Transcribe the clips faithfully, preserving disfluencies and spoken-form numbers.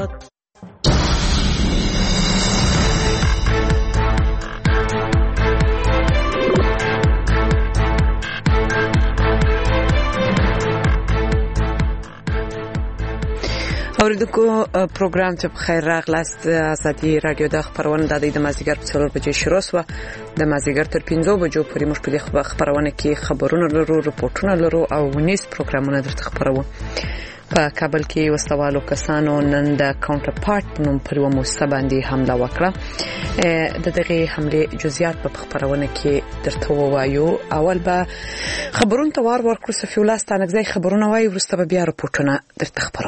داد. اوریدونکو پروګرام ته بخیر راغلاست. ازادي رادیو د خبرونه د د مازیګر په څلور بجې شروع شو. د مازیګر تر پنځو بجو پورې موږ په دې خبرونه کې خبرونه لرو، رپورټونه لرو او ونیس پروګرامونه درته خبرو. په کابل کې وسوالو کسانو نن د کاونټر پارت نوم پر یو موسسه باندې حمله وکړه. د دغه حمله جزئیات په خبرونه کې درته ووایو. اول به خبرونه توار ورکړو. صفی الله ستانګزی خبرونه وایي، ورسته به بیا رپورټونه درته خبرو.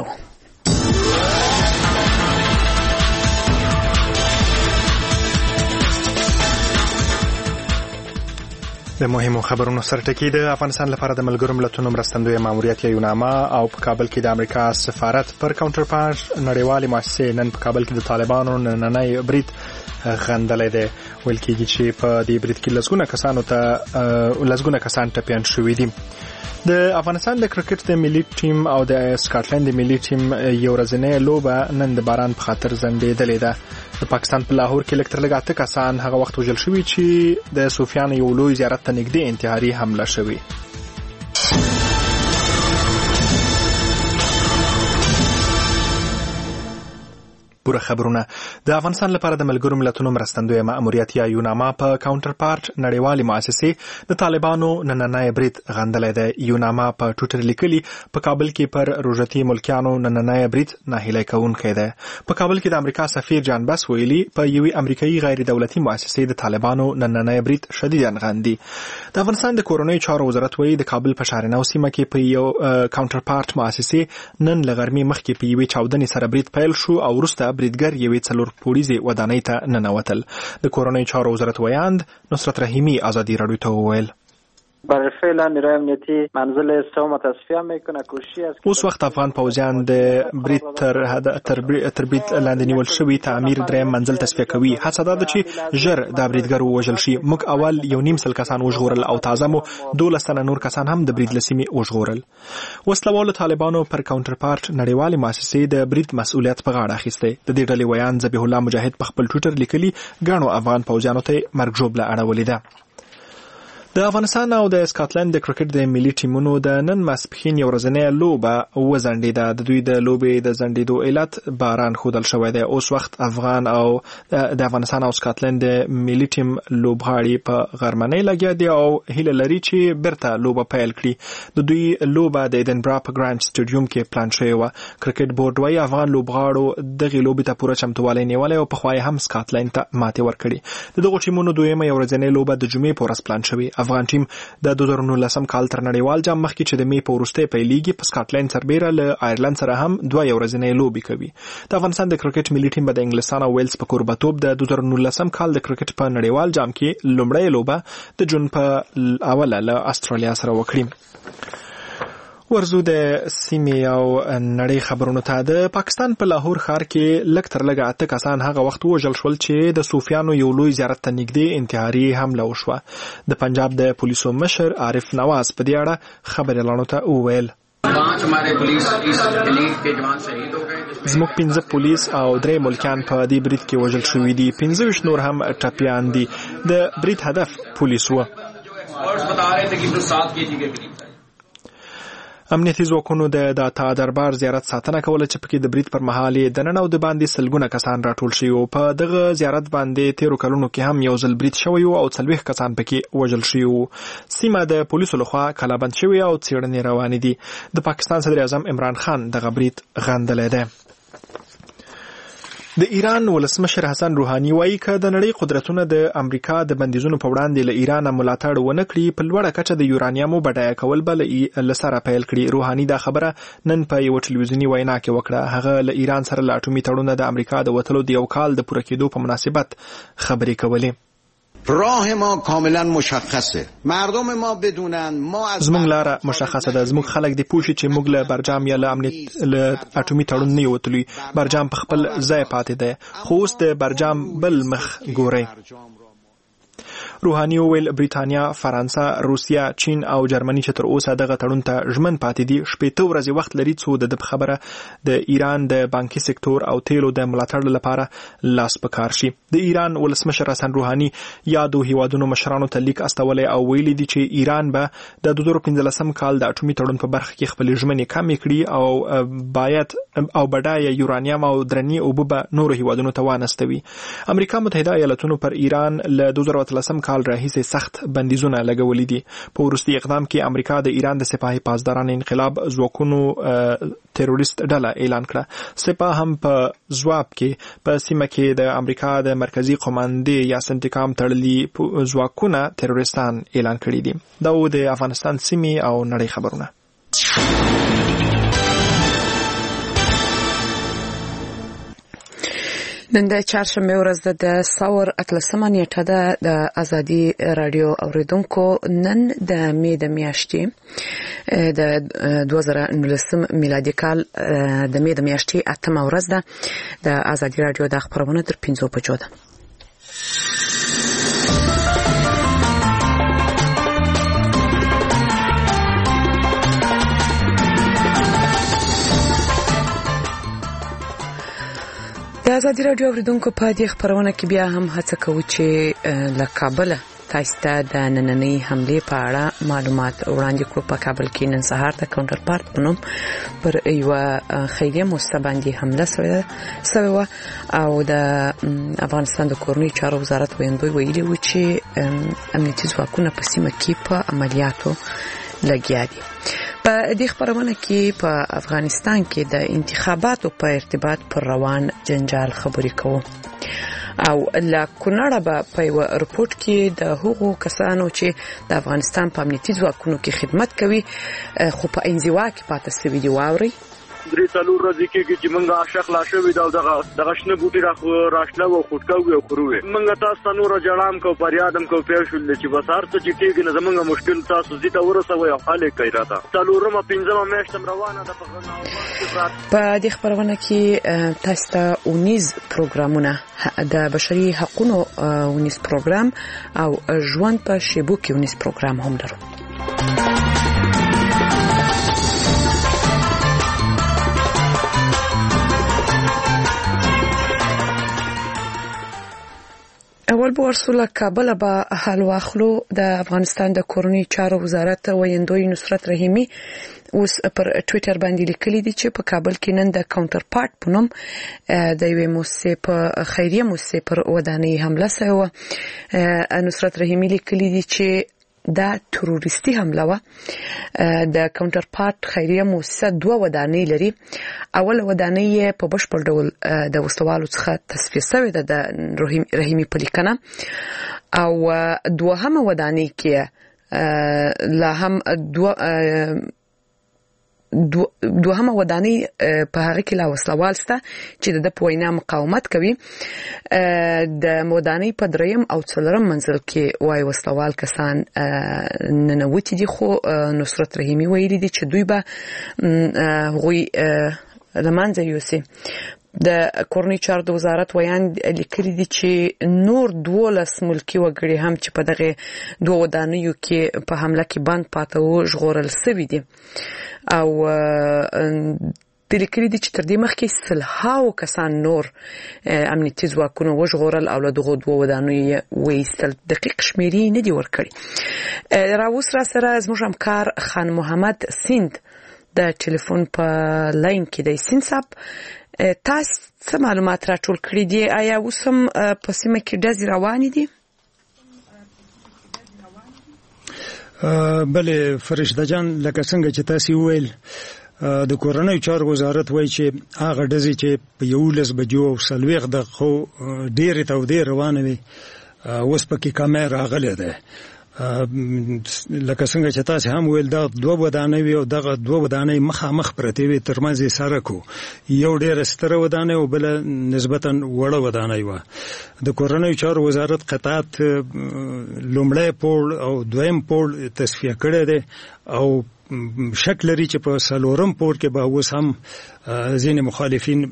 د مهمو خبرونو سرټکی د افغانستان لپاره د ملګرو ملتونو مرستندوی ماموریت یونامه او په کابل کې د امریکا سفارت پر کاونټر پارت نړیوالې مؤسسې نن په کابل کې د طالبانو نننی برید غندلې ده. ویل کېږي چې په دې برید کې لسګونه کسانو ته لسګونه کسان ټپیان شوي دي. د افغانستان د کرکټ د ملي ټیم او د سکاټلند د ملي ټیم یو ورځنۍ لوبه نن د باران په خاطر ځنډېدلې ده. د پاکستان په لاهور کې لکټر لګ اته کسان هغه وخت وژل شوي چې د صوفیانو یو لوی زیارت ته نږدې انتحاري حمله شوې. پوره خبرونه. د افغانستان لپاره د ملګرو ملتونو مرستندوی ماموریت یا یوناما په کاونټر پارت نړیوالې مؤسسې د طالبانو نننی برید غندلې ده. یوناما په ټویټر لیکلي په کابل کې پر روژتي ملکیانو نننی برید ناهیلی کوونکی ده. په کابل کې د امریکا سفیر جان بس ویلي په یوې امریکایي غیر دولتي مؤسسې د طالبانو نننی برید شدیداً غندي. د افغانستان د کورنۍ چارو وزارت وایي د کابل په شارنو سیمه کې په یو کاونټر پارت مؤسسې نن له غرمې مخکې په یوې چاودنې سره برید پیل شو او وروسته بریدګر یوې څلور پوړیزې ودانۍ ته ننوتل. د کورنۍ چارو وزارت ویاند نصرت رحیمی ازادي رادیو ته وویل برای فعلا نیروی امنیتی منزل سوم تصفیه میکنه. کوشش است اوس وخت افغان پوځیان د برید تر تر برید لاندې نیول شوی تعمیر دریم منزل تصفیه کوي. هڅه ده چې ژر د بریدګر ووژل شي. موږ اول یو نیم سل کسان وژغورل او تازه مو دولس تنه نور کسان هم د برید لسیمې وژغورل. وسلوالو طالبانو پر کاونټر پارت نړیوالې مؤسسې د برید مسؤلیت په غاړه اخیسته. د دې ډلې ویان ذبیح الله مجاهد په خپل ټویټر لیکلي ګڼو افغان پوځیانو ته مرګ ژوبله اړولې ده. د افغانستان او د سکاټلند د کرکټ د ملي ټیمونو د نن ماسپښین یو ورځنۍ لوبه وځنډېده. د دوی د لوبې د ځنډېدو علت باران ښودل شوی دی. اوس وخت افغان او د افغانستان او سکاټلند د ملي ټیم لوبغاړي په غرمنۍ لګیا دي او هیله لري چې بیرته لوبه پیل کړي. د دوی لوبه د ایدنبرا په ګراند سټیډیوم کې پلان شوې وه. کرکټ بورډ وایي افغان لوبغاړو دغې لوبې ته پوره چمتووالی نیولی او پخوا یې هم سکاټلند ته ماتې ورکړې. د دغو ټیمونو دویمه یو ورځنۍ لوبه د جمعې په ورځ پلان شوې. افغان ټیم د دوه زره نولسم کال تر نړیوال جام مخکې چې د مې په وروستۍ پیلیږي په سکاټلند سربیره له آیرلند سره هم دوه یو ورځنۍ لوبې کوي. د افغانستان د کرکټ ملي ټیم به د انګلستان او ویلز په کوربتوب د دوه زره نولسم کال د کرکټ په نړیوال جام کې لومړی لوبه د جون په اوله له استرالیا سره وکړي. ورزو د سیمې او نړۍ خبرونو ته. د پاکستان په لاهور ښار کې لږ تر لږه اته کسان هغه وخت وژل شول چې د صوفیانو یو لوی زیارت ته نږدې انتحاري حمله وشوه. د پنجاب د پولیسو مشر عارف نواز په دې اړه خبريالانو ته وویل زموږ پنځه پولیس او درې ملکیان په دې برید کې وژل شوي دي. پنځه ویشت نور هم ټپیان دي. د برید هدف پولیس و. امنیتي ځواکونو د داتا دربار زیارت ساتنه کوله چې پکې د برید پر مهال د نن او د باندې سلګونه کسان راټول شوي وو. په دغه زیارت باندې تیرو کلونو کې هم یو ځل برید شوی و او څلوېښت کسان پکې وژل شوي وو. سیمه د پولیسو لخوا کلابند شوې او څېړنې روانې دي. د پاکستان صدر اعظم عمران خان دغه برید غندلی دی. د ایران ولسمشر حسن روحاني وایي که د نړۍ قدرتونه د امریکا د بندیزونو په وړاندې له ایران ملاتړ ونه کړي په لوړه کچه د یورانیمو بډایه کول به له سره پیل کړي. روحاني دا خبره نن په یوه ټلویزیوني وینا کې وکړه. هغه له ایران سره له اټومي تړونه د امریکا د وتلو د یو کال د پوره کېدو په مناسبت خبرې کولې. راه ما کاملا مشخصه. مردم ما بدونن ما از زموږ لاره مشخصه ده. زموږ خلک د پوښي چې موږ له برجام یا له امنیت له اټومي تړون نه وتلی. برجام په خپل ځای پاتې ده. خو اوس د برجام بل مخ ګوري. روحاني وویل بریټانیا، فرانسه، روسیا، چین او جرمني چې تر اوسه دغه تړون ته ژمن پاتې دي شپږ ورځې وخت لري څو د خبره د ایران د بانکي سکتور او تیلو د ملاتړ لپاره لاس په کار شي. د ایران ولسمشر حسن روحاني یادو هیوادونو مشرانو ته لیک استولی او ویلي دي چې ایران به د دوه زره پنځلسم کال د اټومي تړون په برخه کې خپل ژمنې کمې کړي او باید او بډایه یورانیم او درنی اوبه به نورو هیوادونو ته وانستوي. امریکا متحده ایالاتونو پر ایران له دوه زره اتلسم کال راهیسې سخت بندیزونه لګولي دي. په وروستي اقدام کې امریکا د ایران د سپاهي پاسداران انقلاب ځواکونو تروریست ډله اعلان کړه. سپاه هم په ځواب کې په سیمه کې د امریکا د مرکزی قوماندې یا سنټیکام تړلي ځواکونه تروریستان اعلان کړي دي. دا و د افغانستان سیمې او نړۍ خبرونه. نن د چهارشنبه ورځ د ثور اتلسمه نیټه ده د ازادي رادیو اوریدونکو. نن د می د میاشتې د دوه زره نولسم میلادي کال د می د میاشتې اتمه ورځ ده. د ازادي رادیو د خبرونه تر پنځو بجو ده. د ازادي رادیو اوریدونکو په دې خبرونه کې بیا هم هڅه کوو چې له کابل تاسو ته د نننۍ حملې په اړه معلومات وړاندې کړو. په کابل کې نن سهار د کاونټر پارت په نوم پر یو خیریه موسسه باندې حمله شوې وه او د افغانستان د کورنۍ چارو وزارت ویاندوی ویلي و چې امنیتي ځواکونه په سیمه کې په عملیاتو لګیا دي. په دې خبرونه کې په افغانستان کې د انتخاباتو په ارتباط پر روان جنجال خبرې کوو او له کونړه به په یو رپورت کې د هغو کسانو چې د افغانستان په امنیتي ځواکونو کې خدمت کوي خو په انزوا کې پاتې شوي دي واوري. درې څلور ورځې کېږي چې موږ عاشق لا شوي دا دغه دغه شنه بوټي راشله او خوټکوي او خروي. موږ تاسو ته نور جړام کو پریادم کو پیر شول چې بس هر څه چې کېږي نه زموږ مشکل تاسو زیته ورسوي او حل کوي راته. څلورمه پنځمه میاشتم روانه ده په دې خبرونه کې تاسو ته اونیز پروګرامونه د بشري حقوقو اونیز پروګرام او ژوند په شیبو کې اونیز پروګرام هم لرو. اول به ورسوله کابل به حال واخلو. د افغانستان د کورنۍ چارو وزارت ویاندوی نصرت رحیمی اوس پر ټوئیټر باندې لیکلي دي چې په کابل کې نن د کاونټر پارت په نوم د یوې موسسې په خیریه موسسې پر ودانۍ حمله شوې وه. نصرت رحیمی لیکلي دي چې دا تروریستي حمله وه. د کاونټر پارت خیریه موسسه دوه ودانۍ لري. اول ودانۍ په بشپړ ډول د وسلوالو څخه تصفیه شوې ده د رحیمي په لیکنه او دوهمه ودانۍ کې لا هم دوه دوهمه ودانۍ په هغه کې لا وسلوال سته چې د پوینا مقاومت کوي. د ودانۍ په دریم او څلورم منزل کې وای وسلوال کسان ننوتي دي خو نصرت رحیمی ویلي دي چې دوی به غوي لمانځي یوسي. د کورنۍ چارو د وزارت ویان لیکلي دي چې نور دولس ملکی وګړي هم چې په دغه دوه ودانیو کې په حمله کې بند پاتې وو ژغورل شوي دي او د لیکلي دي چې تر دې مخکې سلهاو کسان نور امنیتي ځواکونه وژغورل او له دغو دوه ودانیو وایستل. دقیق شمیرې نه دي ورکړي. راوس را سره زموږ همکار خان محمد سیند د ټلیفون په لاین کې دی. سیند صاحب تاسو څه معلومات راټول کړي دي؟ آیا اوس هم په سیمه کې ډزې روانې دي؟ بله فرشته جان، لکه څنګه چې تاسو وویل د کورنۍ چارو وزارت وایي چې هغه ډزې چې په یولس بجو او څلوېښت دقیقو ډېرې تودې روانې وي اوس پکې کمه راغلی ده. لکه څنګه چې تاسو هم ویل دا دوه ودانۍ او دغه دوه ودانۍ مخامخ پرتې وي، ترمنځ یې سړک و. یو ډېره ستره ودانۍ او بله نسبتا وړه ودانۍ وه. د کورنۍ چارو وزارت قطعات لومړی پوړ او دویم پوړ تصفیه کړی دی او شک لري چې په څلورم پوړ کې به اوس هم ځینې مخالفین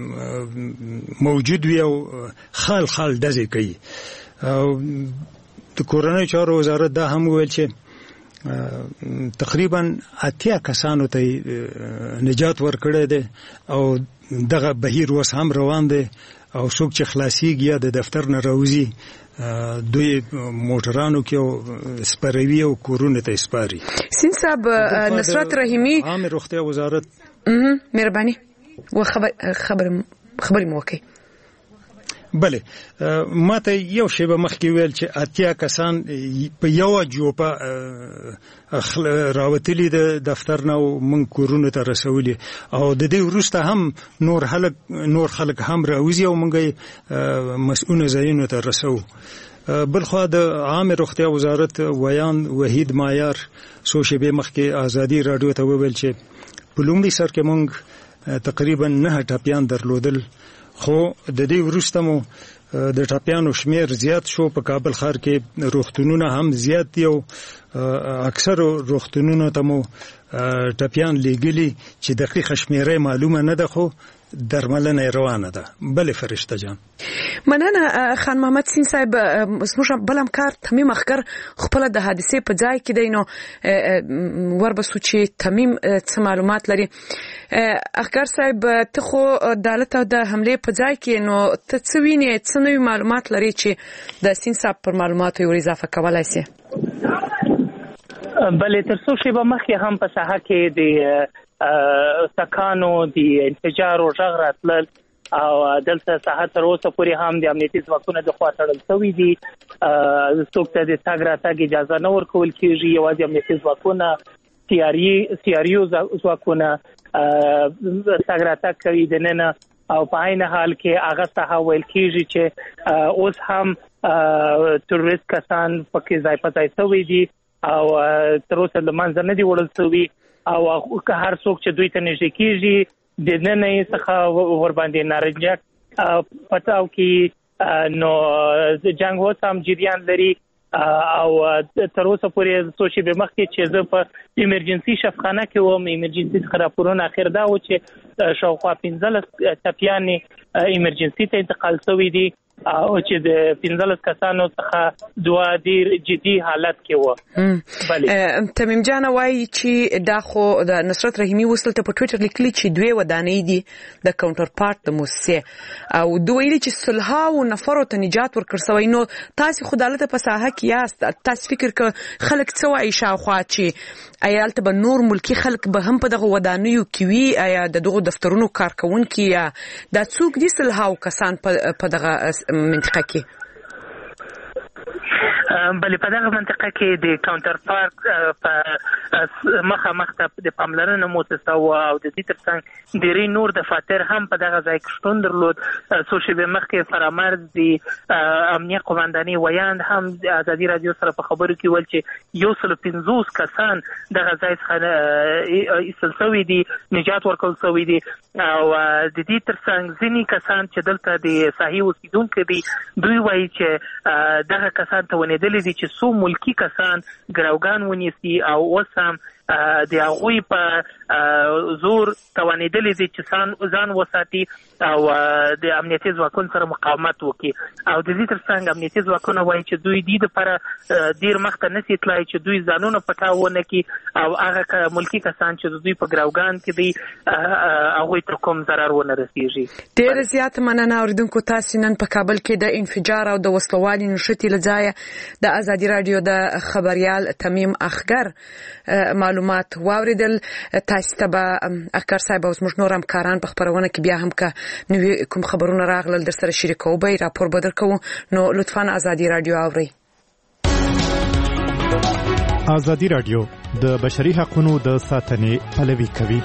موجود وي او خال خال ډزې کوي. د کورنۍ چارو وزارت دا هم ویل چې تقریبا اتیا کسانو ته نجات ورکړی دی او دغه بهیر اوس هم روان دی او څوک چې خلاصیږي یا د دفتر نه راوځي دوی موټرانو کې او سپاروي او کورونه ته سپاري. سین صاحب نصرت رحیمی عام روغتیا وزارت مهرباني و خبر خبر خبري موکي. بله ما ته یو شی به مخکې ویل چې اتیا کسان په یو جوپه راوتلي د دفتر نه او من کورونه ته رسولي او د دې وروسته هم نور خلک نور خلک هم راوځي او موږ مسؤل ځایونو ته رسو. بلخوا د عام روغتیا وزارت ویان وحید مایار څو شیبې مخکې ازادي رادیو ته وویل چې په لومړي سر کې موږ تقریبا نه ټاپیان درلودل خو د دې وروسته مو د ټاپیانو شمیر زیات شو. په کابل ښار کې روغتونونه هم زیات دي او اکثر روغتونونو ته مو ټاپیان لېږلي چې دقیقه شمیره معلومه نه ده خو درملنه روانه ده. بله فرشته جان مننه خان محمد سین صاحب. زموږ بل همکار تمیم اخګر خپل د حادثې په ځای کې دی نو وربسو چې تمیم څه معلومات لري. اخګر صاحب ته خو عدالت او د حمله په ځای کې نو ته څه وینې څه نوې معلومات لري چې د سین صاحب پر معلوماتو یو اضافه کولای شي؟ بلې تر څو شیبه مخکې هم په ساحه کې د سکانو د انفجار او غږ راتلل او دلته ساحه تر اوسه پورې هم د امنیتي ځواکونو د خوا تړل شوي دي. څوک ته د تګ راتګ اجازه نه ورکول کېږي. یوازې امنیتي ځواکونه سیاریو ځواکونه تګ راتګ کوي دننه او په عین حال کې هغه ساحه ویل کېږي چې اوس هم تروریست کسان پکې ځای په ځای شوي دي او تر اوسه له منځه نه دي وړل شوي او هر څوک چې دوی ته نږدې کېږي د نن څخه ور باندې نارنجک پټاو کې نو جنگ اوس هم جریان لري او تر اوسه پورې څو شیبې مخکې چې زه په ایمرجنسي شفخانه کې وم ایمرجنسي څخه راپورونه اخر دا و چې شاوخوا پنځلس ټپیانې ایمرجنسي ته انتقال شوي دي او چې د پنځلس کسانو څخه دوه ډیر جدي حالت کې و. بله تمیم جان وایي چې دا خو د نصرت رحیمی وصل ته په ټویټر لیکلي چې دوی ودانۍ دي د کاونټر پارت د موسسې او دوی ویلي چې صلحاو نفرو ته نجات ورکړ شوی. نو تاسو خو دالته په ساحه کې یاست، تاسو فکر ک خلک څه وایي شاوخوا چې آیا البته به نور ملکی خلک به هم په دغه ودانیو کې وي؟ آیا د دغه دفترونو کارکونکي یا د څوک دي صلحاو کسان په دغه منطقه کې؟ بلې په دغه منطقه کې د کاونټر پارک په مخه مخته د پاملرنه موسسه و او د دې ترڅنګ ډېری نور دفاتر هم په دغه ځای کې شتون درلود. څو شیبې مخکې فرامرز د امنیه قومندانۍ ویاند هم د ازادي رادیو سره په خبرو کې ویل چې یو سل پنځوس کسان دغه ځای څخه ایستل شوي دي، نجات ورکول شوي دي او د دې ترڅنګ ځینې کسان چې دلته د ساحې اوسېدونکي دي دوی وایي چې دغه کسان ته ونیدلي دي چې څو ملکی کسان ګروګان ونیسي او اوس هم د هغوی په زور توانېدلي دي چې ځان وساتي او د امنیتي ځواکونو سره مقاومت وکړي او د دې ترڅنګ امنیتي ځواکونه وایي چې دوی دې دپاره ډېر مخته نسي تلای چې دوی ځانونه پټاو ونه کړي او هغه ملکی کسان چې دوی په ګروګان کې دي هغوی ته کوم ضرر ونه رسېږي. ډېره زیاته مننه اورېدونکو. تاسې نن په کابل کې د انفجار او د وسلوالي نښتې له ځایه د ازادي راډیو د خبریال تمیم اخګر معلومات واوریدل. تاسو ته به اخګر صاحب او زموږ نور همکاران په خبرونه کې بیا هم که نوې کوم خبرونه راغلل در سره شریکوو به راپور به درکوو. نو لطفا ازادي راډیو اورئ. ازادي راډیو د بشري حقوقو د ساتنې پلوي کوي.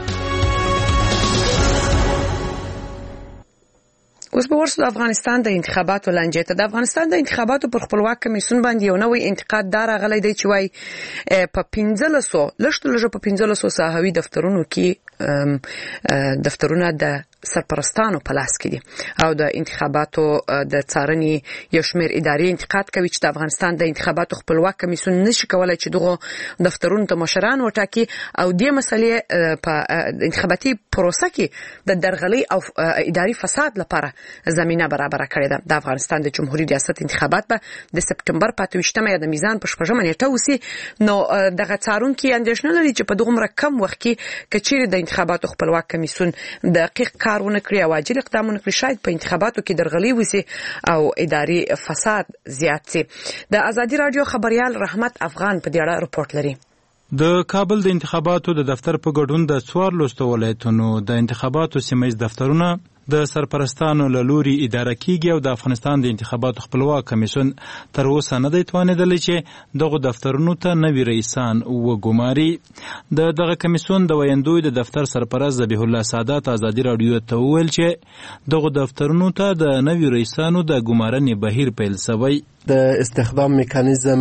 اوس به ورسو د افغانستان د انتخاباتو لانجې ته. د افغانستان د انتخاباتو پر خپلواک کمیسیون باندې یو نوی انتقاد دار راغلی دی چې وایي په پنځلسو لږ تر لږه په پنځلسو ساحوي دفترونو کې دفترونه د سرپرستانو په لاس کې دي او د انتخاباتو د څارنې یو شمېر ادارې انتقاد کوي چې د افغانستان د انتخاباتو خپلواک کمیسیون نشي کولای چې دغه دفترونو ته مشران وټاکي او د مسلې په انتخاباتي پروسه کې د درغلي او اداري فساد لپاره زمينه برابر کړې ده. د افغانستان د جمهوریت ریاست انتخابات به د سپټمبر په اتویشتمه یا د میزان په شپږمه نیټه وسی نو دغه څارونکو اندېښنه لري چې په دغه کم وخت کې کچېر د انتخاباتو خپلواک کمیسیون دقیق کارونه کوي او عاجل اقدامونه کوي شاید په انتخاباتو کې درغلي وسی او اداري فساد زیات شي. د ازادي رادیو خبريال رحمت افغان په دې اړه رپورټ لري. د کابل د انتخاباتو د دفتر په ګډون د څوار لوستو ولایتونو د انتخاباتو سیمایي دفترونه د سرپرستانو له لوري اداره کیږي او د افغانستان د انتخاباتو خپلواک کمیسیون تر اوسه نه دی توانیدلی چې دغه دفترونو ته نوي رئیسان وګماري. د دغه کمیسیون د ویندوی د دفتر سرپرست ذبیح الله سادات ازادي رادیو ته وویل چې دغه دفترونو ته د نوي رئیسانو د ګمارنې بهیر پیل شوی. د استخدام میکانیزم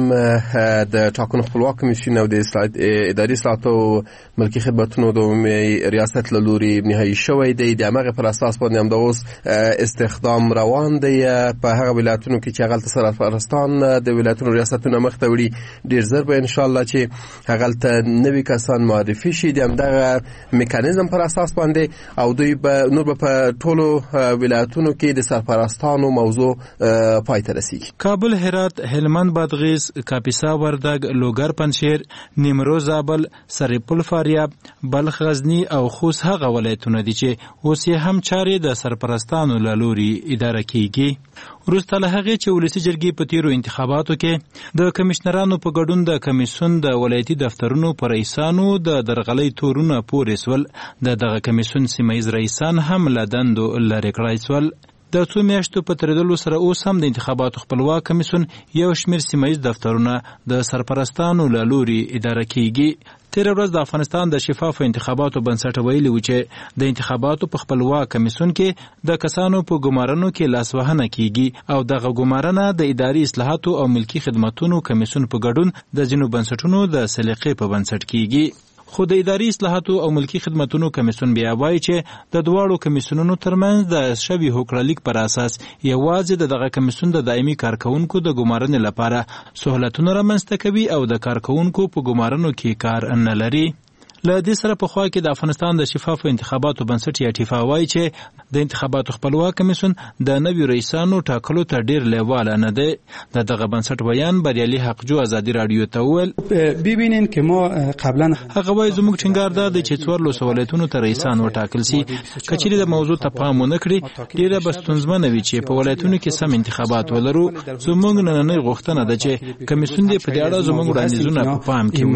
د ټاکنو خپلواک کمیسیون او د اداري اصلاحاتو ملکی خدماتونو د عمومي ریاست له لوري نهایی شوی دی. د هغه پر اساس باندې هم د اوس استخدام روان دی په هغه ولایتونو کې چې هغه سرپرستان د ولایتونو ریاستونو مخ ته وړي. ډیر زر به ان شاء الله چې هغه ته نوي کسان معرفي شي. د همدغه میکانیزم پر اساس باندې او دوی به نور په ټولو ولایتونو کې د سرپرستانو موضوع پای ته رسیږي. کابل، هرات، هلمند، بادغیس، کاپیسا، وردګ، لوګر، پنجشیر، نیمروز، زابل، سرپل، فاریاب، بلخ، غزنی او خوست هغه ولایتونه دي چې اوس یې هم چارې د سرپرستانو له لوري اداره کیږي. وروسته له هغې چې ولسي جرګې په تیرو انتخاباتو کې د کمشنرانو په ګډون د کمیسیون د ولایتي دفترونو په رئیسانو د درغلۍ تورونه پورې سول، د دغه کمیسیون سیمایي رئیسان هم له دندو لرې کړای سول. د څو میاشتو په تیریدلو سره اوس هم د انتخاباتو خپلواک کمیسیون یو شمېر سیمایي دفترونه د سرپرستانو له لوري اداره کیږي. تېره ورځ د افغانستان د شفافو انتخاباتو بنسټ ویلي و چې د انتخاباتو په خپلواک کمیسیون کې د کسانو په ګمارنو کې لاسوهنه کیږي او دغه ګمارنه د اداري اصلاحاتو او ملکی خدماتونو کمیسیون په ګډون د ځینو بنسټونو د سلیقې په بنسټ کیږي. خو د اداري اصلاحاتو او ملکی خدماتونو کمیسیون بیا وایي چې د دواړو کمیسیونونو ترمنځ د شوي هوکړلیک پر اساس یوازې د دغه کمیسیون د دایمي کارکونکو د ګمارنې لپاره سهولتونه رامنځته کوي او د کارکونکو په ګمارنو کې کار نه لري. له دې سره په خوا کې د افغانستان د شفافو انتخاباتو بنسټ یا ټیفا وایي چې د انتخاباتو خپلواک کمیسیون د نوي رئیسانو ټاکلو ته ډیر لیواله نه دی. د دغه بنسټ بیان بریالي حقجو ازادي رادیو ته وویل ببینین که ما قبلا هغه وایي زموږ ټینګار دا دی چې څوارلس ولایتونو ته رئیسان وټاکل سي. که چیرې د موضوع ته پام ونه کړي ډیره به ستونزمنه وي چې په ولایتونو کې سم انتخابات ولرو. زموږ نننۍ غوښتنه ده چې کمیسیون دې په دې اړه زموږ وړاندیزونه په پام کې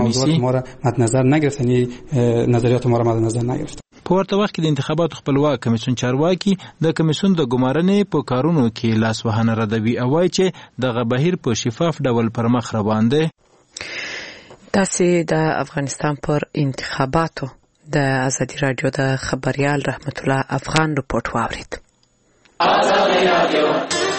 ونیسي. نظریات ما را مد نظر نگرفت. په ورته وخت کې د انتخاباتو خپلواک کمیسیون چارواکي د کمیسیون د ګمارنې په کارونو کې لاسوهنه ردوي او وایي چې دغه بهیر په شفاف ډول پر مخ روان دی. تاسې د افغانستان پر انتخاباتو د ازادي رادیو د خبريال رحمت الله افغان رپورټ واورید. ازادي رادیو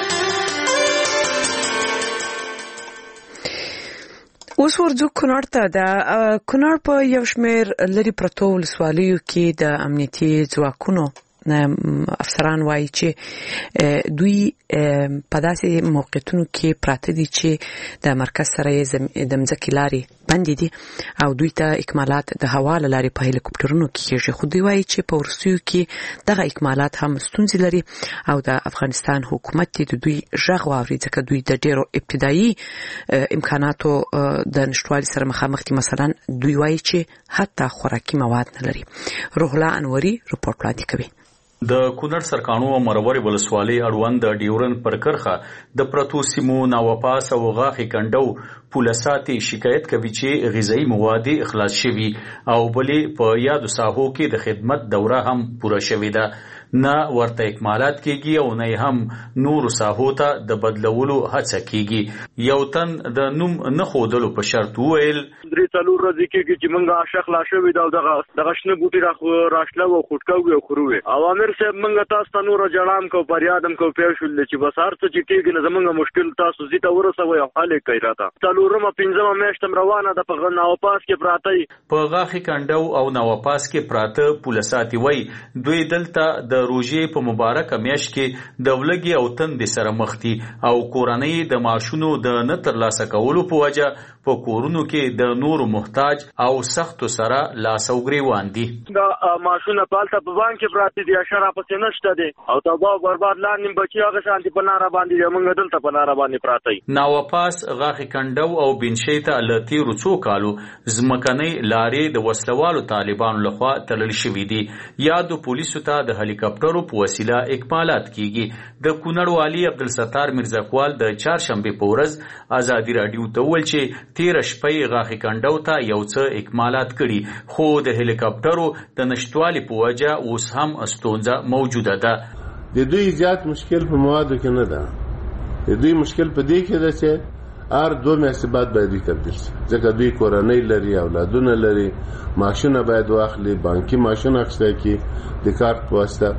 اوس ورځو کونړ ته. د کونړ په یو شمېر لري پرتو ولسوالیو کې د امنیتي ځواکونو افسران وایي چې دوی په داسې موقعیتونو کې پراته دي چې د مرکز سره د مځکې لارې بندې دي او دوی ته اکمالات د هوا له لارې په هلیکوپټرونو کې کېږي. خو دوی وایي چې په وروستیو کې دغه اکمالات هم ستونزې لري او د افغانستان حکومت د دوی غږ واوري ځکه دوی د ډېرو ابتدایي امکاناتو د نشتوالي سره مخامخ دي. مثلا دوی وایي چې حتی خوراکي مواد نه لري. روح الله انوري رپورټ وړاندې کوي. د کونړ سرکانو او مروري ولسوالۍ اړوند د ډیورن پر کرخه د پرتو سیمو ناوپاس او غاخي کندو پولیساتي شکایت کوي چې غذایی مواد اخلاص شوي او بلې په یادو ساحو کې د خدمت دوره هم پوره شوې ده. نه ورته اکمالات کیږي او نه هم نور ساحو ته د بدلولو هڅه کیږي. یو تن د نوم نه خودلو په شرط ویل درې څلور ورځې کېږي چې موږ عاشق لا شوي دا دغه دغه شنه بوټي را راشله او خټکاوي او خروي اوامر صاحب موږ تاسو ته نور جړام کو پریادم کو پېښول چې بس هر څه چې کېږي نه زموږ مشکل تاسو زی ته ورسوي او حل کوي راته. څلورمه پنځمه میاشتم روانه ده په ناوپاس کې پراته په غاخي کندو او ناوپاس کې پراته پولیساتي وای دوی دلته د د روژې په مبارکه میاشت کې د ولګي او تندې سره مخ دي او کورنۍ د معاشونو د نه ترلاسه کولو په وجه په کورونو کې د نورو محتاج او سختو سره لاس او ګریوان دي. دا معاشونه پالته په بانک کې پراته دي، اشاره پسې نشته دي او تباہ برباد لاندې بچي هغه شانتي په ناره باندې موږ دلته په ناره باندې پراته یو. ناوپاس غاخي کندو او بنشي ته لتی رڅو کالو زمکنۍ لارې د وسلوالو طالبانو لخوا تلل شوې دي. یادو پولیسو ته د هلیکاپټرو په وسیله اکمالات کیږي. د کونړ والی عبدالستار مرزاقوال د چهارشنبه په ورځ ازادي رادیو ته وویل چې تیر شپې غاخي کندو ته یو څه اکمالات کړي، خو د هلیکاپټرو د نشټوالي په وجه اوس هم ستونزه موجوده ده. د دوی زیات مشکل په موادو کې نه ده، د دوی مشکل په دې کې ده چې هر دوه میاشتې بعد باید دوی تبدیل شي، ځکه دوی کورنۍ لري، اولادونه لري، معاشونه باید واخلي، بانکي معاشونه اخیستی کړي د کارت په واسطه.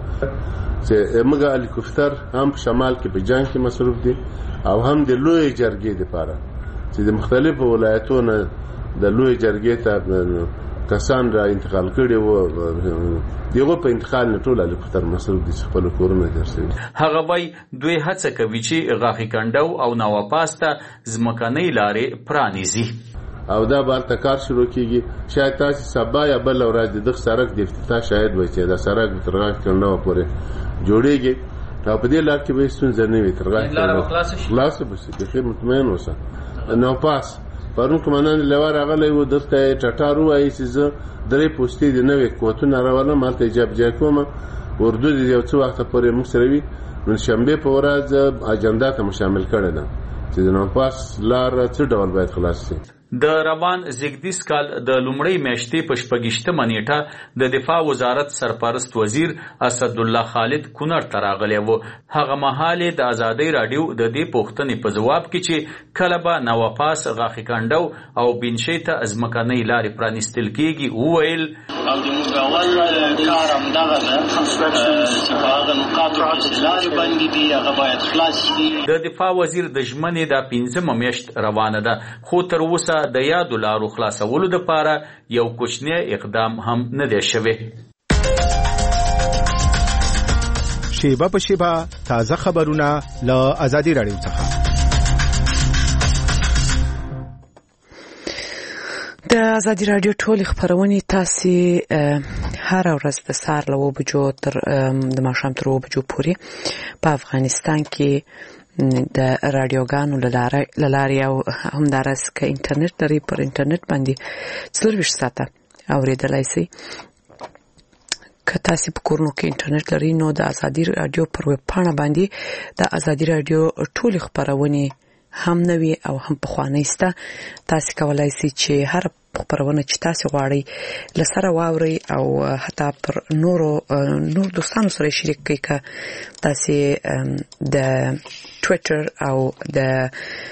چې موږ هلیکوپټر هم په شمال کې په جنګ کې مصروف دي او هم د لوی جرګې لپاره چې د مختلفو ولایتونو د لوی جرګې ته کسان را انتقال کړي وو، دغه په انتقال نه ټول هلیکوپټر مصروف دي خپل کورونه درسوي. هغه وایي دوی هڅه کوي چې غاخي کندو او ناوپاس ته ځمکنۍ لارې پرانیزي او دا بار ته کار شروع کیږي. شاید تاسو سبا یا بل ورځ د دغه سړک د افتتاح شاید وي چې دا سړک تر غاخي کندو پورې جوړیږي او په دې لار کې به ستونزه نه وي، تر غاخي کندو خلاص به شي. به مطمئن اوسه. نو پاس پرون کمانان لوار راغلی و دلته ټټار وایي چې زه درې پوستې د نوې کوتونه راولم، هلته جاب جای کوم، اردو د یو څه وخته پورې موږ سره وي. نن شنبې په ورځ اجنډا ته مو شامل کړی ده چې د نو پاس لار څه ډول باید خلاص شي. د روان زیږدیز کال د لومړۍ میاشتې په شپږیشتمه نیټه د دفاع وزارت سرپرست وزیر اسد الله خالد کونړ ته راغلی و. هغه مهال د ازادۍ راډیو د دې پوښتنې په جواب کې چې کله به ناوپاس غاخي کندو او بنشي ته ځمکنۍ لارې پرانیستل کېږي وویل او د موږ اول کار همدغه ده چې په هغه نقاطو چې لارې باندې دي هغه باید خلاص شي. د دفاع وزیر د ژمنې دا پنځمه میاشت روانه ده، خو تر اوسه د یادو لارو خلاصولو دپاره یو کوچنی اقدام هم نه دی شوی. شیبه په شیبه تازه خبرونه له ازادي راډیو څخه. د ازادي راډیو ټولې خبرونه تاسو هر ورځ د سهار له اوه بجو تر د ماښام تر اوه بجو پورې په افغانستان کې د رادیوګانو للارې او همدارس که انټرنیټ لري پر انټرنیټ باندې څلورویشت ساعته اورېدلی شئ. که تاسو په کورونو کې انټرنیټ لري نو د ازادي راډیو پر ویب پاڼه باندې د ازادي راډیو ټولې خبرونه هم نوي او هم پخوانۍ سته. تاسو کولای شئ چې هر خبرونه چې تاسو غواړئ لسره واورئ او حتی پر نورو نور دوستانو سره شریک کړئ. که تاسو د ټویټر او د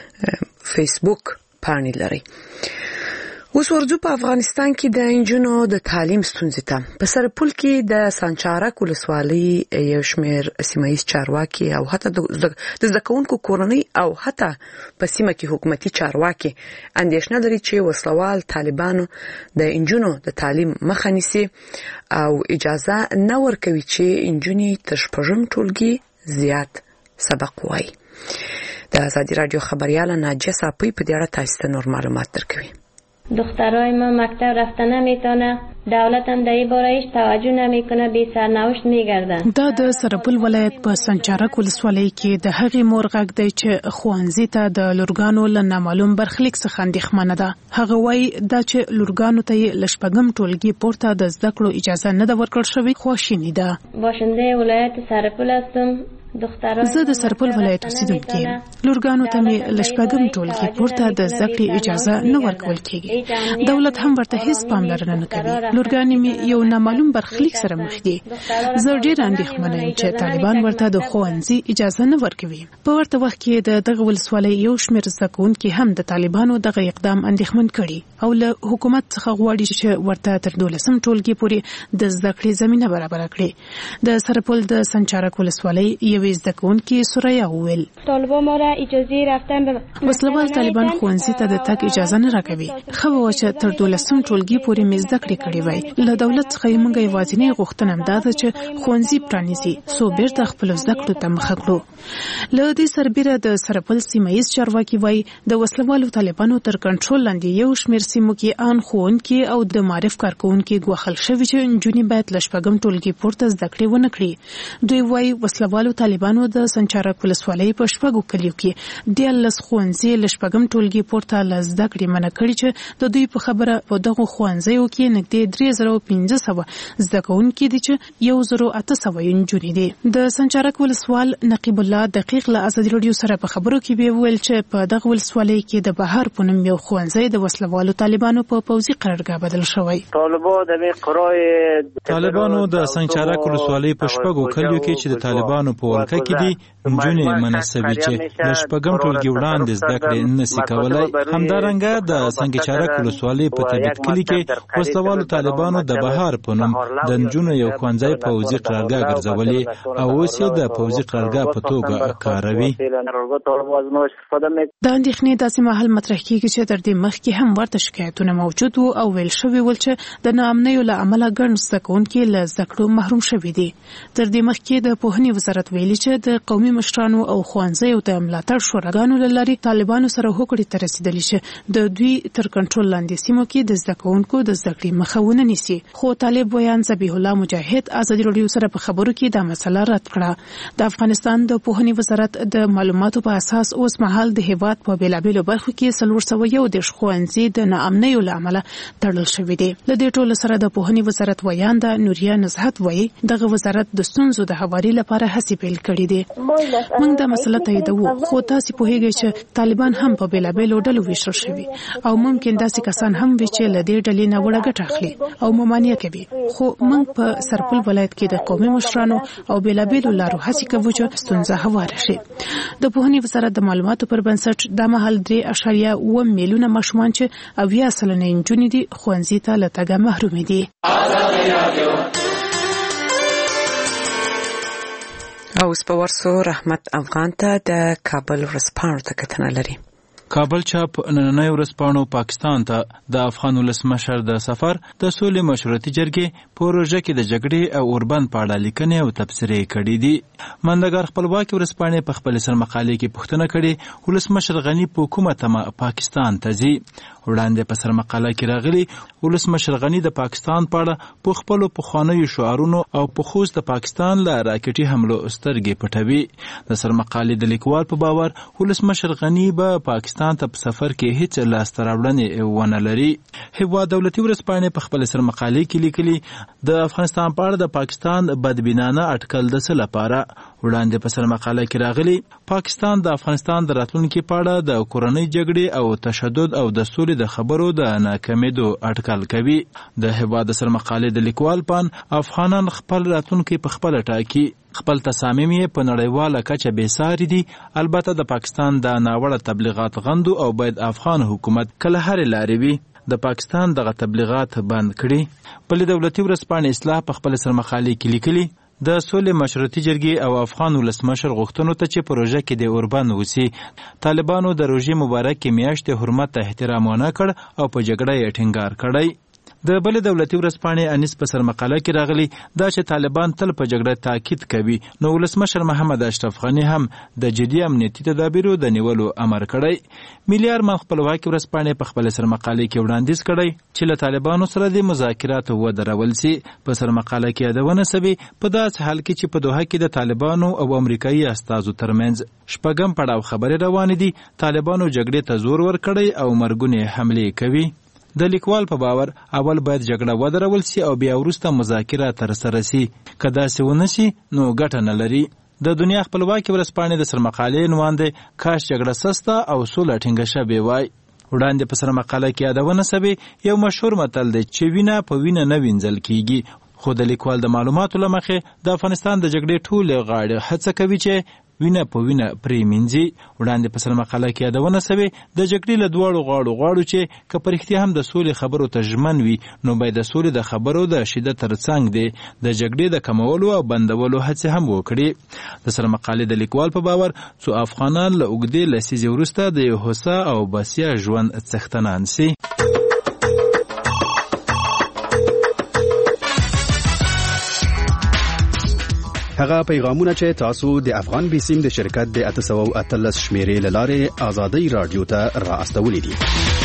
فیسبوک پاڼې لرئ. اوس ورځو په افغانستان کې د انجونو د تعلیم ستونزې ته په سرپل کې د سانچارک ولسوالۍ یو شمېر سیمایي چارواکي او حتی د زده کوونکو کورنۍ او حتی په سیمه کې حکومتي چارواکي اندېښنه لري چې وسلوال طالبانو د انجونو د تعلیم مخه نیسي او اجازه نه ورکوي چې انجونې تر شپږم ټولګي زیات سبق ووایي. د ازادي راډیو خبریاله ناجیه صافی په دې اړه تاسو ته نور معلومات درکوي. دخترای ما مکتب رفتن نمیتونه، دولت هم در این باره هیچ توجه نمیکنه، بی سرنوشت میگردن. دا د سرپل ولایت په سنچارک ولسوالۍ کې د هغې مور غږ دی چې ښوونځي ته د لورګانو له نامعلوم برخلیک څخه اندېښمنه ده. هغه وایي دا چې لورګانو ته یې له شپږم ټولګي پورته د زده کړو اجازه نه ده ورکړل شوې خواشیني ده. باشنده ولایت سرپل هستم. زه د سرپل ولایت اوسیدونکی یم. لورګانو ته مې له شپږم ټولګي پورته د زده کړې اجازه نه ورکول کېږي. دولت هم ورته هیڅ پاملرنه نه کوي. لورګانې مې یو نامعلوم برخلیک سره مخ دي. زه ډېره اندېښمنه یم چې طالبان ورته د ښوونځي اجازه نه ورکوي. په ورته وخت کې د دغه ولسوالۍ یو شمېر زده کوونکي هم د طالبانو دغه اقدام اندېښمن کړي او له حکومت څخه غواړي چې ورته تر دولسم ټولګي پورې د زده کړې زمینه برابره کړي. د سرپل د سنچارک ولسوالۍ یوې زده کوونکې سوریا وویل طالبان ما را اجازه رفتن به وسلوال طالبان ښوونځي ته د تګ اجازه نه راکوي. ښه به چې تر دولسم ټولګي پورې مې زده کړې کړې وای. له دولت څخه موږ یوازینۍ غوښتنه همدا ده چې ښوونځي پرانیزي څو بیرته خپل زده کړو ته مخه کړو. له دې سربیره د سرپل سیمه ییز چارواکي وایي د وسلوالو طالبانو تر کنټرول لاندې یو شمېر سیمو کې ان ښوونکي او د معرف کارکوونکي ګواښل شوي چې نجونې باید له شپږم ټولګي پورته زده کړې ونه کړي. دوی وایي وسلوالو طالبانو د سنچارک ولسوالۍ په شپږو کلیو کې دیارلس ښوونځي له شپږم ټولګي پورته له زده کړې منع کړي چې د دوی په خبره په دغو ښوونځیو کې نږدې درې زره پنځه سوه زده کوونکي دي چې یو زره اته سوه یې نجونې دي. د سنچارک ولسوال نقیب الله دقیق له ازادي راډیو سره په خبرو کې ویل چې په دغه ولسوالۍ کې د بهار په نوم یو ښوونځی د وسلوالو طالبانو په پوځي قرارګاه بدل شوی. طالبانو د سنچارک ولسوالۍ په شپږو کلیو کې چې د طالبانو په ولکه کې دي نجونې مناسبي چې د شپږم ټولګي وړاندې زده کړې نشي کولای. همدارنګه د سنچارک ولسوالۍ په طبيعت کلی کې وسلوالو طالبانو د بهار په نوم د نجونو یو ښوونځی پوځي قرارګاه ګرځولې او اوس یې د پوځي قرارګاه په توګه کاروي. د اندېښنې داسې مهال مطرح کیږي چې تر دې مخکې هم ورته شکایتونه موجود وو او ویل شوي ول چې د ناامنیو له امله ګڼ زده کوونکي له زده کړو محروم شوي دي. تر دې مخکې د پوهنې وزارت ویلي چې د قومي مشرانو او ښوونځیو د ملاتړ شوراګانو له لارې طالبانو سره هوکړې ته رسیدلي چې د دوی تر کنټرول لاندې سیمو کې د زده کوونکو د زده کړې مخه ونه نیسي. خو طالب ویان ذبیح الله مجاهد ازادي راډیو سره په خبرو کې دا مسله رد کړه. د افغانستان د پوهنې وزارت د معلوماتو په اساس اوس مهال د هیواد په بیلابیلو برخو کې څلور سوه یو دېرش ښوونځي د ناامنیو له امله تړل شوي دي. له دې ټولو سره د پوهنې وزارت ویانده نوریا نزهت وایي دغه وزارت د ستونزو د هواري لپاره هڅې پیل کړې دي. موږ دا مسله تاییدوو خو تاسې پوهیږئ چې طالبان هم په بیلابیلو ډلو ویشل شوي او ممکن داسې کسان هم وي چې له دې ډلې نه وړه ګټه اخلي او ممانعه کوي. خو موږ په سرپل ولایت کې د قومي مشرانو او بیلابیلو لارو هڅې کوو چې ستونزه هواره شي. د پوهنې وزارت د معلوماتو پر بنسټ د مهال درې اعشاریه اووه میلیونه ماشومان چې اویا سلنه نجونې دي ښوونځي ته له تګه محروم دي. او اوس په ورسو رحمت افغان ته د کابل ورځپاڼو ته کتنه لري. کابل چاپ نننۍ ورځپاڼو پاکستان ته د افغان ولسمشر د سفر د سولې مشورتي جرګې پروژه کې د جګړې او اوربند په اړه لیکنې او تبصرې کړې دي. مندګار خپلواکي ورځپاڼې په خپل سر مقالې کې پوښتنه کړې ولسمشر غنی په کومه تمه پاکستان ته ځي. وړاندې په سر مقاله کې راغلي ولسمشر غنی د پاکستان په اړه په خپل پخوانیو شعارونو او په خصوص د پاکستان له راکټي حملو سترګې پټوي. د سر مقالې د لیکوال په باور ولسمشر غنی به پاکستان ته په سفر کې هیڅ لاسته راوړنې ونه لري. هیواد دولتي ورځپاڼې په خپل سر مقالې کې لیکلي د افغانستان په اړه د پاکستان بدبینانه اټکل د څه لپاره. وړاندې په سر مقاله کې راغلي پاکستان د افغانستان د راتلونکي په اړه د کورنۍ جګړې او تشدد او د سولې د خبرو د ناکامیدو اټکل کوي. د هیواد سر مقالې د لیکوال پان افغانان خپل راتلونکي په خپل ټاکي. خپل تصامیم یې په نړیواله کچه بې ساري دي. البته د پاکستان د ناوړه تبلیغات غندو او باید افغان حکومت کله هرې لارې وي د پاکستان دغه تبلیغات بند کړي. بلې دولتي ورځپاڼې اصلاح په خپل سر مقالې کې لیکلي د سولې مشورتي جرګې او افغان ولسمشر غوښتنو ته چې پروژه کې د اوربند وسی طالبانو د روژې مبارکې میاشتې حرمت ته احترام ونه کړ او په جګړه یې ټینګار کړی. د بلې دولتي ورځپاڼې انیس په سر مقاله کې راغلي دا چې طالبان تل په جګړه تاکید کوي نو ولسمشر محمد اشرف غنی هم د جدي امنیتي تدابیرو د نیولو امر کړی. ملي ارمان خپلواکي ورځپاڼې په خپل سر مقاله کې وړاندیز کړی چې له طالبانو سره د مذاکراتو ودرول سي. په سر مقاله کې یادونه سوي په داسې حال کې چې په دوحه کې د طالبانو او امریکایي استازو ترمنځ شپږم پړاو خبرې روانې دي. طالبانو جګړې ته زور ورکړی او مرګونې حملې کوي. د لیکوال په باور اول باید جګړه ودرول سي او بیا وروسته مذاکرات ترسره سي. که داسې ونه سي نو ګټه نه لري. د دنیا خپلواکي ورځپاڼې د سر مقالې عنوان دی کاش جګړه سسته او سوله ټینګه شوې وای. وړاندې په سر مقاله کې یادونه سوي یو مشهور متل دی چې وینه په وینه نه وینځل کیږي. خو د لیکوال د معلوماتو له مخې د افغانستان د جګړې ټولې غاړې هڅه کوي چې وینه په وینه پرې منځي. وړاندې په سر مقاله کې یادونه شوې د جګړې له دواړو غاړو غاړو چې که په رښتیا هم د سولې خبرو ته ژمن وي نو باید د سولې د خبرو د شدت ترڅنګ دی د جګړې د کمولو او بندولو هڅې هم وکړي. د سر مقالې د لیکوال په باور څو افغانان له اوږدې لسیزې وروسته د یو هوسا او بسیا ژوند څښتنان سي. هغه پیغامونه چې تاسو د افغان بیسیم د شرکت د اته سوه او اتلس شمیرې له لارې آزادۍ رادیو ته را استولې دي.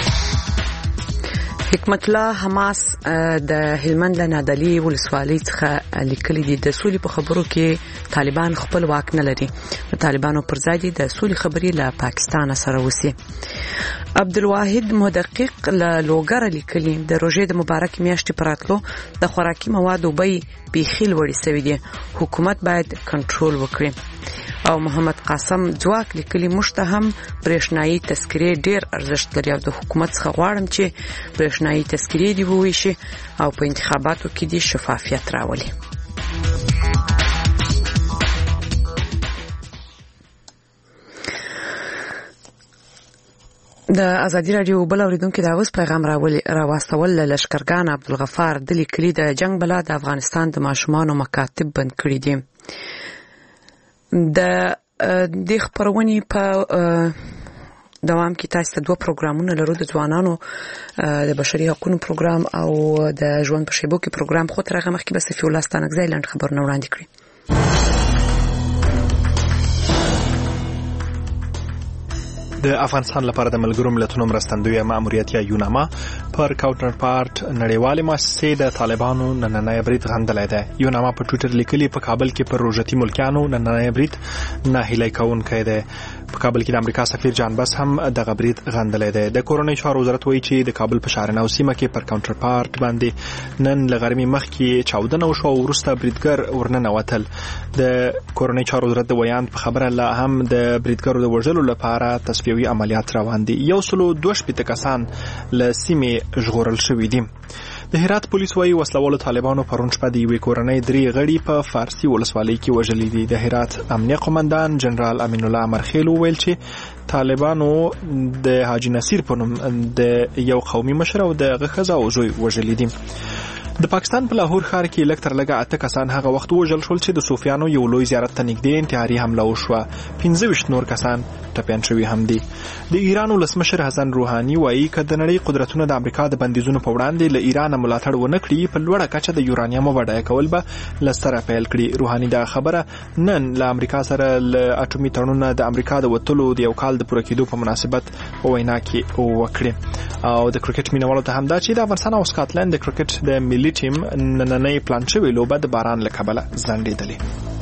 حکمت الله حماس د هلمند له نادعلي ولسوالۍ څخه لیکلي دي د سولې په خبرو کې طالبان خپل واک نه لري. د طالبانو پر ځای د سولې خبرې له پاکستان سره وسی. عبدالواحد محدقق له لوګر لیکلي د روژې د مبارک میاشتې پراتلو د خوراکي موادو بیې بیخي لوړې شوې دي. حکومت باید کنټرول وکړي. او محمد قاسم ځواک لیکلي موږ ته هم برېښنايي تذکرې ډېر ارزښت لري او د حکومت څخه غواړم چې برېښنايي تذکرې دی وویشي او په انتخاباتو کې دی شفافیت راولي. د ازادي رادیو بل اوریدونکو دا اوس پیغام راولي راوستول لشکرګان عبدالغفار د لیکلي د جنگ بلا د افغانستان د ماشومانو مکاتب بند کړی دي. د د خبرونې په دوام کې تاسو ته دوه پروګرامونه لرو د ځوانانو د بشري حقوقو پروګرام او د ژوند په شیبو کې پروګرام خو تر هغه مخکې به صفي الله ستانګزی لاند خبرونه وړاندې کړی. د افغانستان لپاره د ملګرو ملتونو مرستندوی ماموریت یا یوناما پر کاونټر پارت نړیوالې مؤسسې د طالبانو نننۍ برید غندلې ده. یوناما په ټوئیټر لیکلي په کابل کې پر روژتي ملکیانو نننۍ برید ناهیلي کوونکی دی. په کابل کې د امریکا سفیر جان بس هم دغه برید غندلې ده. د کورنۍ چارو وزارت وایي چې د کابل په شارنو سیمه کې پر کاونټر پارت باندې نن لغرمې مخکې چاودنه وشو او وروسته بریدګر ورننه وتل. د کورنۍ چارو وزارت د ویاند په خبره لا هم د بریدګرو د وژلو لپاره تصفیه عملیات روان دي. یو سلو دوه شپېته کسان له سیمې ژغورل شوي دي. د هرات پولیس وايي وسلوالو طالبانو پرون شپه د یوې کورنۍ درې غړي په فارسي ولسوالۍ کې وژلي دي. د هرات امنیه قومندان جنرال امین الله امرخیل وویل چې طالبانو د حاجی نصیر په نوم د یو قومي مشر او د غښځه او زوی وژلي دي. د پاکستان په لاهور ښار کې لکتر لګه اته کسان هغه وخت وژل شول چې د صوفیانو یو لوی زیارت ته نږدې انتحاري حمله وشوه. پنځه ویشت نور کسان ټپیان شوي هم دي. د ایران ولسمشر حسن روحاني وایي که د نړۍ قدرتونه د امریکا د بندیزونو په وړاندې له ایران ملاتړ ونه کړي په لوړه کچه د یورانیم بډایه کول به له سره پیل کړي. روحاني دا خبره نن له امریکا سره له اټومي تړونونه د امریکا د وتلو د یو کال د پوره کېدو په مناسبت په وینا کې وکړي. او د کرکټ مینوالو ته هم دا چې د افغانستان او سکاټلند د کرکټ د ملي ټیم نننۍ پلان شوې لوبه د باران له کبله ځنډېدلې.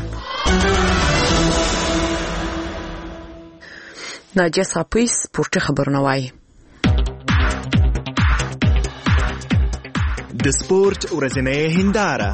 ناجیه صاپی سپورټي خبرونه وایي. د سپورت ورځنۍ هنداره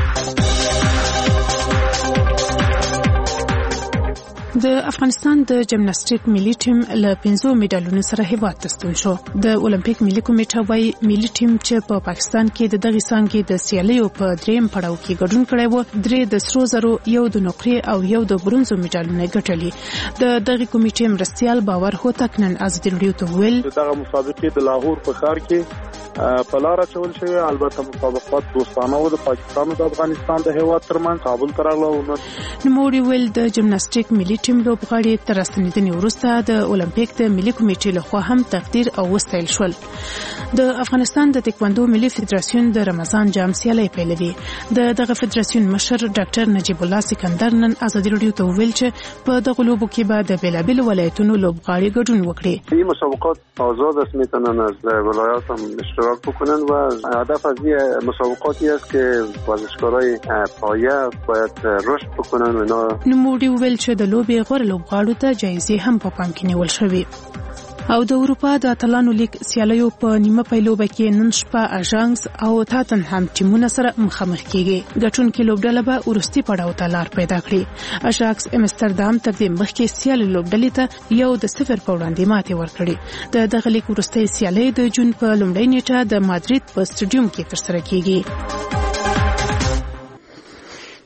د افغانستان د جمناستیک ملي ټیم له پنځو میډالونو سره هیواد ته ستون شو. د اولمپیک ملي کمیټه وايي ملي ټیم چې په پاکستان کې د دغه څنګه د سیالیو په دریم پړاو کې ګډون کړی و درې د سرو زرو یو د نقرې او یو د برونزو میډالونه ګټلي. د دغه کمیټې مرستيال باور هوتک نن ازادي رادیو ته ویل دغه مسابقې د لاهور په ښار کې په لار چول شوی. البته مسابقات دوستانه و د پاکستان او د افغانستان د هیواد ترمن کابل ته راغلو. نوموړي ویل د جمناستیک ملي ټیم لوبغاړي تر راستنیدنې وروسته د اولمپیک د ملي کمیټې لخوا هم تقدیر او وستایل شول. د افغانستان د تکواندو ملي فدراسیون د رمضان جام سیالي پیلوي. د دغه فدراسیون مشر ډاکټر نجیب الله سکندر نن ازادي رادیو ته ویل چې په دغه لوبو کې به د بلابل ولایتونو لوبغاړي ګډون وکړي. این مسابقات آزاد است، میتونن از ولایات هم اشتراک بکنن و هدف از این مسابقاتی است که ورزشکارای پایه باید رشد بکنن و اینا. نوموړي ویل چې د لوبې غوړ لوبغاړو ته جایزې هم په پام کې نیول شوې. او د اروپا د اتلانو لیگ سیالیو په نیمه پیلوبه کې نن شپه اژانکس او تاتنهام ټیمونه سره مخامخ کیږي. ګټونکو لوبډله به ورستي پړاو ته لار پیدا کړي. اژاکس امستردام تر دې مخکې سیالي لوبډلې ته یو د صفر په وړاندې ماتې ورکړې. د دغه لیگ ورستي سیالي د جون په لومړۍ نیټه د مادرید په سټډیوم کې ترسره کیږي.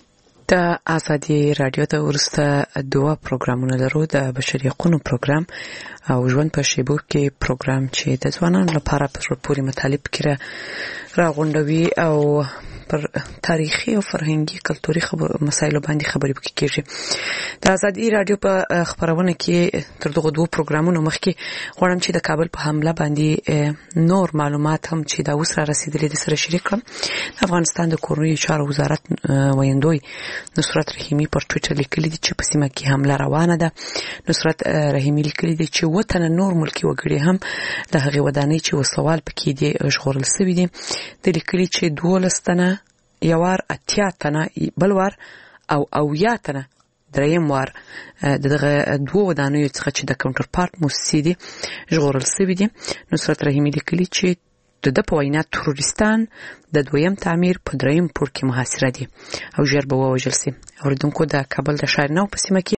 د ازادي رادیو د ورسته دوه پروګرامونه لرو د بشري حقوقو پروګرام او ژوند په شیبو کې پروګرام چې د ځوانانو لپاره پر پوری مطالب کې راغونډوي او پر تاریخي او فرهنګي کلتوري خبر مسایلو باندې خبرې وکړي. د ازادي رادیو په خبرونه کې تر دغه دوه پروګرامونو مخکې غواړم چې د کابل په حمله باندې نور معلومات هم چې دا اوس را رسیدلي د سره شریک کړم. افغانستان د کورنیو چارو وزارت ویندوی نصرت رحیمی پر ټویټر لیکلي دي چې په سیمه کې حمله روانه ده. نصرت رحیمی لیکلي دي چې وطن نور ملکی وګړي هم د هغې ودانۍ چې وسوال پکې دي ژغورل شوي دي. د لیکلي چې دولس تنه یوار اتیا تنه بلوار او اویا تنه دریم وار دغه دوه ودانیو څخه چې د کاونټر پارت موسسې دي ژغورل شوي دي. نصرت رحیمی لیکلي چې د په وینا تروریستان د دویم تعمیر په دریم پور کې محاصره دي او ژر به ووژل شي. اوریدونکو د کابل د ښار نو په سیمه کې